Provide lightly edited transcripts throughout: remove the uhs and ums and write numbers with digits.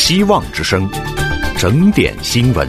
希望之声，整点新闻。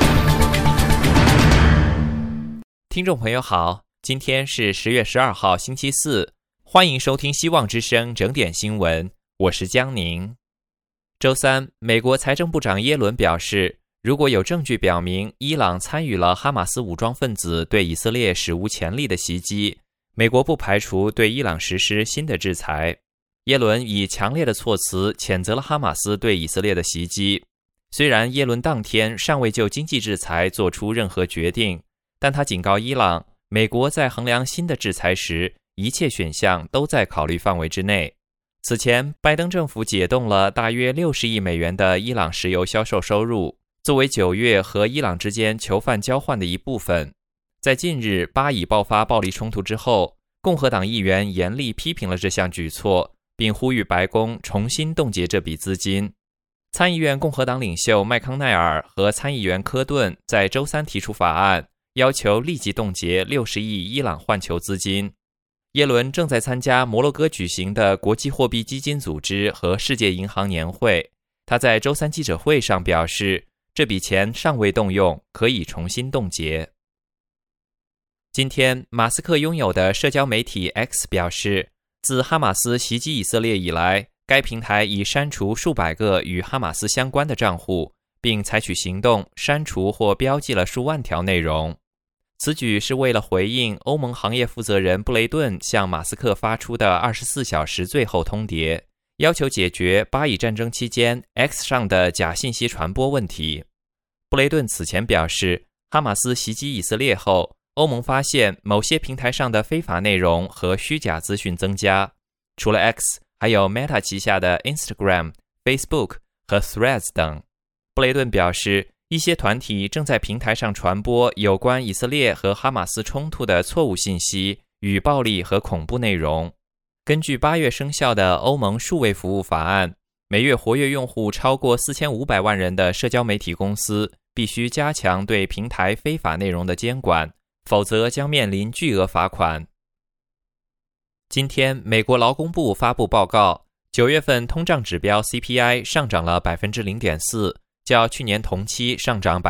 听众朋友好，今天是10月12号星期四，欢迎收听希望之声整点新闻，我是江宁。周三，美国财政部长耶伦表示，如果有证据表明伊朗参与了哈马斯武装分子对以色列史无前例的袭击，美国不排除对伊朗实施新的制裁。耶伦以强烈的措辞谴责了哈马斯对以色列的袭击。虽然耶伦当天尚未就经济制裁做出任何决定，但他警告伊朗，美国在衡量新的制裁时，一切选项都在考虑范围之内。此前，拜登政府解冻了大约60亿美元的伊朗石油销售收入，作为9月和伊朗之间囚犯交换的一部分。在近日巴以爆发暴力冲突之后，共和党议员严厉批评了这项举措，并呼吁白宫重新冻结这笔资金。参议院共和党领袖麦康奈尔和参议员科顿在周三提出法案，要求立即冻结60亿伊朗换球资金。耶伦正在参加摩洛哥举行的国际货币基金组织和世界银行年会。他在周三记者会上表示，这笔钱尚未动用，可以重新冻结。今天，马斯克拥有的社交媒体 X 表示，自哈马斯袭击以色列以来，该平台已删除数百个与哈马斯相关的账户，并采取行动删除或标记了数万条内容。此举是为了回应欧盟行业负责人布雷顿向马斯克发出的24小时最后通牒，要求解决巴以战争期间 X 上的假信息传播问题。布雷顿此前表示，哈马斯袭击以色列后，欧盟发现某些平台上的非法内容和虚假资讯增加。除了 X， 还有 Meta 旗下的 Instagram、Facebook 和 Threads 等。布雷顿表示，一些团体正在平台上传播有关以色列和哈马斯冲突的错误信息与暴力和恐怖内容。根据8月生效的欧盟数位服务法案，每月活跃用户超过4500万人的社交媒体公司必须加强对平台非法内容的监管，否则将面临巨额罚款。今天，美国劳工部发布报告，9月份通胀指标 CPI 上涨了 0.4%， 较去年同期上涨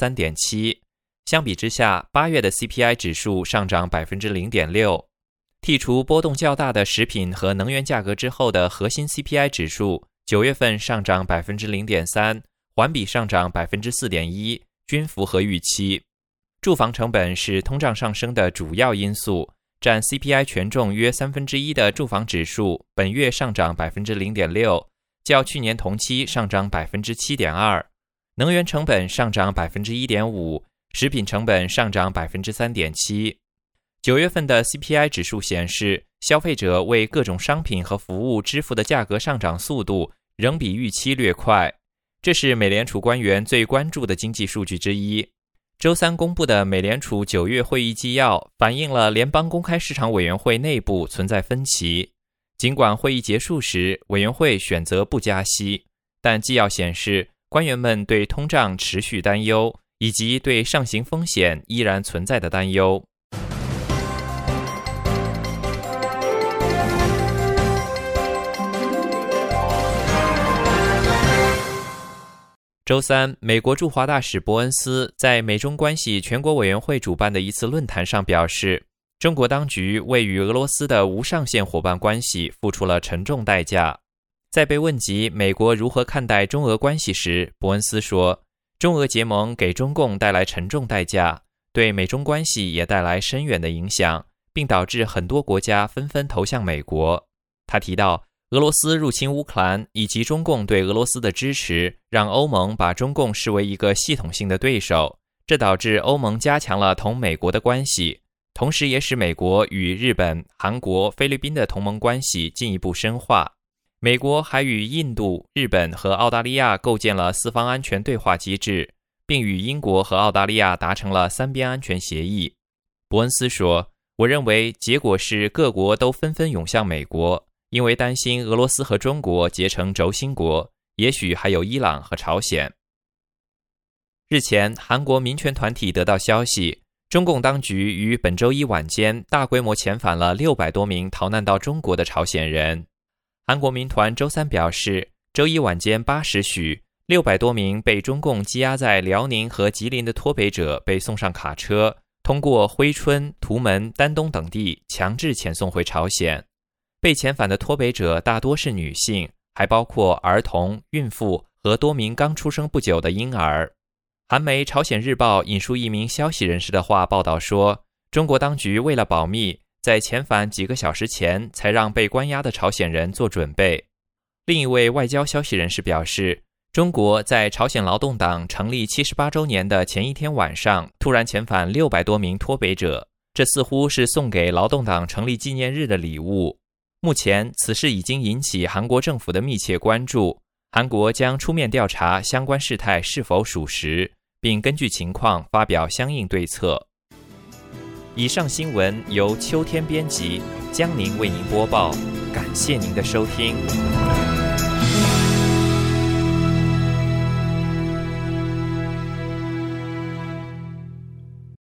3.7%。 相比之下，8月的 CPI 指数上涨 0.6%。 剔除波动较大的食品和能源价格之后的核心 CPI 指数9月份上涨 0.3%， 环比上涨 4.1%， 均符合预期。住房成本是通胀上升的主要因素，占 CPI 权重约1/3的住房指数本月上涨 0.6%， 较去年同期上涨 7.2%。 能源成本上涨 1.5%， 食品成本上涨 3.7%。 9月份的 CPI 指数显示，消费者为各种商品和服务支付的价格上涨速度仍比预期略快，这是美联储官员最关注的经济数据之一。周三公布的美联储9月会议纪要反映了联邦公开市场委员会内部存在分歧。尽管会议结束时，委员会选择不加息，但纪要显示，官员们对通胀持续担忧，以及对上行风险依然存在的担忧。周三，美国驻华大使伯恩斯在美中关系全国委员会主办的一次论坛上表示，中国当局为与俄罗斯的无上限伙伴关系付出了沉重代价。在被问及美国如何看待中俄关系时，伯恩斯说，中俄结盟给中共带来沉重代价，对美中关系也带来深远的影响，并导致很多国家纷纷投向美国。他提到，俄罗斯入侵乌克兰以及中共对俄罗斯的支持，让欧盟把中共视为一个系统性的对手，这导致欧盟加强了同美国的关系，同时也使美国与日本、韩国、菲律宾的同盟关系进一步深化。美国还与印度、日本和澳大利亚构建了四方安全对话机制，并与英国和澳大利亚达成了三边安全协议。伯恩斯说，我认为结果是各国都纷纷涌向美国，因为担心俄罗斯和中国结成轴心国，也许还有伊朗和朝鲜。日前，韩国民权团体得到消息，中共当局于本周一晚间大规模遣返了600多名逃难到中国的朝鲜人。韩国民团周三表示，周一晚间8时许， 600多名被中共羁押在辽宁和吉林的脱北者被送上卡车，通过珲春、图门、丹东等地强制遣送回朝鲜。被遣返的脱北者大多是女性，还包括儿童、孕妇和多名刚出生不久的婴儿。韩媒《朝鲜日报》引述一名消息人士的话报道说，中国当局为了保密，在遣返几个小时前才让被关押的朝鲜人做准备。另一位外交消息人士表示，中国在朝鲜劳动党成立78周年的前一天晚上突然遣返600多名脱北者，这似乎是送给劳动党成立纪念日的礼物。目前此事已经引起韩国政府的密切关注，韩国将出面调查相关事态是否属实，并根据情况发表相应对策。以上新闻由秋天编辑，江宁为您播报，感谢您的收听。